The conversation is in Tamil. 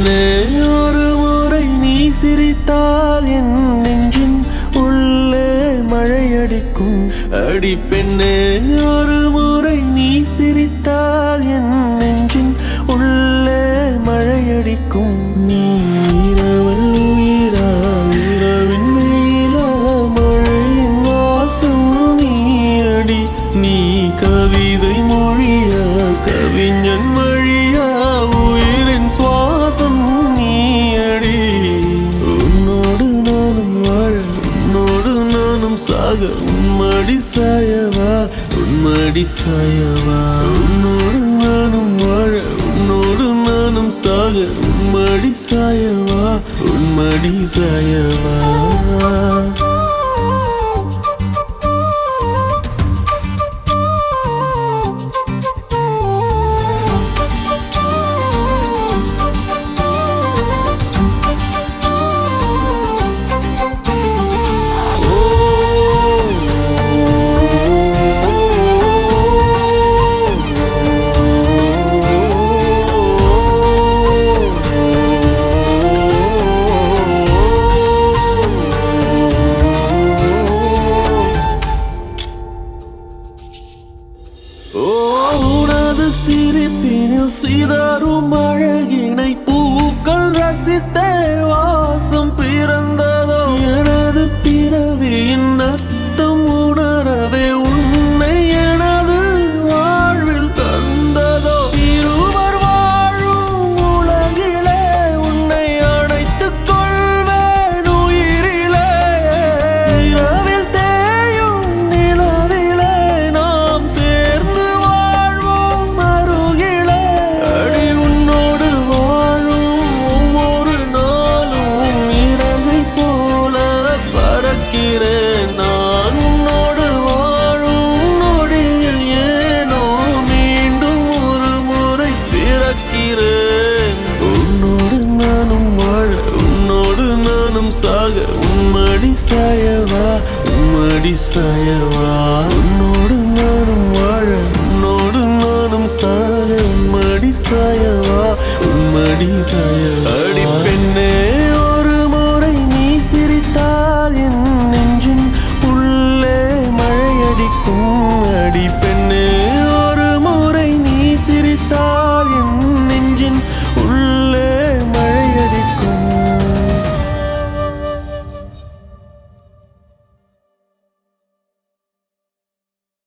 பெண்ணே ஒரு முறை நீ சிரித்தால் என் நெஞ்சின் உள்ளே மழையடிக்கும். அடி பெண்ணே ஒரு முறை நீ சிரித்தால் என் நெஞ்சின் உள்ளே மழையடிக்கும். நீ இரவல் உயிரா இரவின் வெயிலா மழையின் வாசம் நீ அடி. நீ கவிதை மொழியா கவிஞன் வழியா உயிரின் சுவாசம் நீ அடி. உன்னோடு நானும் வாழ உன்னோடு நானும் சாக உன்மடி சாயவா உன்மடி சாயவா. உன்னோடு நானும் வாழ உன்னோடு நானும் சாக உன்மடி சாயவா உன்மடி சாயவா. உனது சிரிப்பினில் சிதறும் அழகினை பூக்கள் ரசித்தே வாசம் பிறந்ததோ. எனது பிறவியின் அர்த்தம் உணரவே உன்னை எனது வாழ்வில் தந்ததோ. இருவர் வாழும் உலகிலே உன்னை அணைத்துக் கொள்வேன் உயிரிலே. இரவில் தேயும் நிலவிலே நாம் சேர்ந்து வாழ்வோம் அருகிலே. அடி உன்னோடு வாழும் ஒவ்வொரு நாளும் இறகை போல பறக்கிறேன் நான். உன்னோடு வாழும் நொடியில் ஏனோ மீண்டும் ஒரு முறை பிறக்கிறேன். உன்னோடு நானும் வாழ உன்னோடு நானும் சாக உன்மடி சாயவா உன்மடி சாயவா. உன்னோடு நானும் வாழ உன்னோடு நானும் சாக உன்மடி சாயவா உன்மடி சாயவா. அடி